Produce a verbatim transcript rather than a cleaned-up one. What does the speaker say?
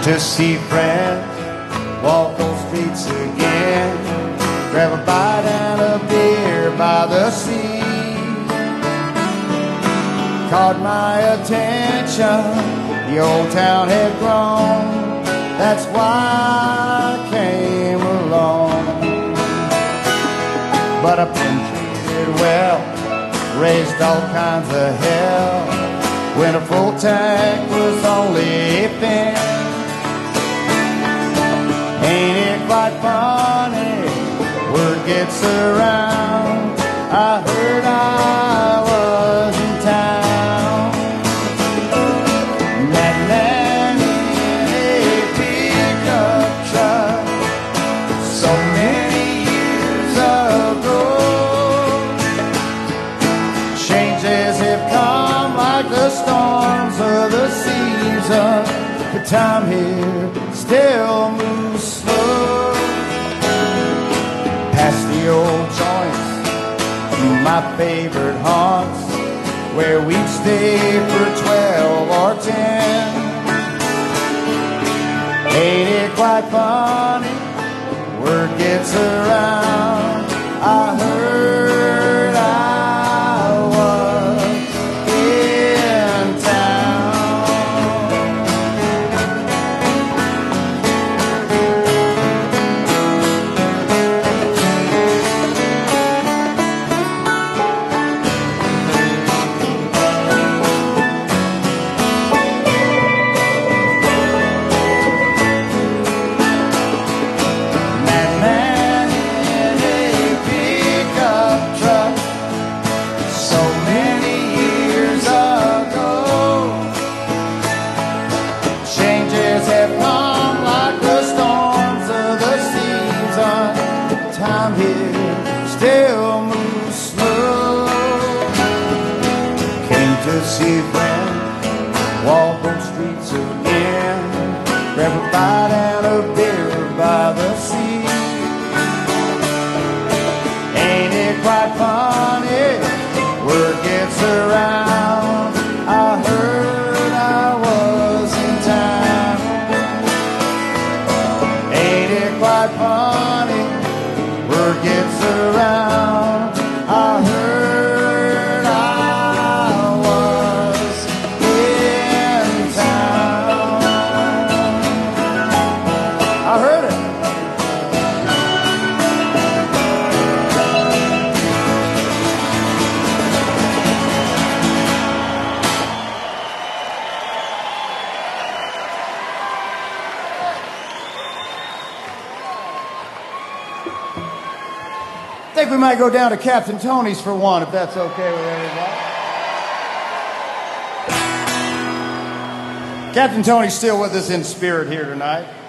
to see friends, walk those streets again, grab a bite and a beer by the sea. Caught my attention, the old town had grown, that's why I came along. But I've been treated well, raised all kinds of hell, when a full tank was only thin. Ain't it quite funny, word gets around, I heard I was in town. That man in a pickup truck, so many years ago. Changes have come like the storms of the season, but time here still moves slow. Past the old joints, my favorite haunts, where we'd stay for twelve or ten. Ain't it quite funny, word gets around, I heard I was in town. That man in a pickup truck, so many years ago. Changes have come like the storms of the season, time here still moves slow. Came to see friends, walk those streets again, grab a bite and a beer by the sea. Ain't it quite funny, word gets around, I heard I was in town. Ain't it quite funny, word gets around, I heard I was in town. I heard it. I think we might go down to Captain Tony's for one, if that's okay with everybody. Captain Tony's still with us in spirit here tonight.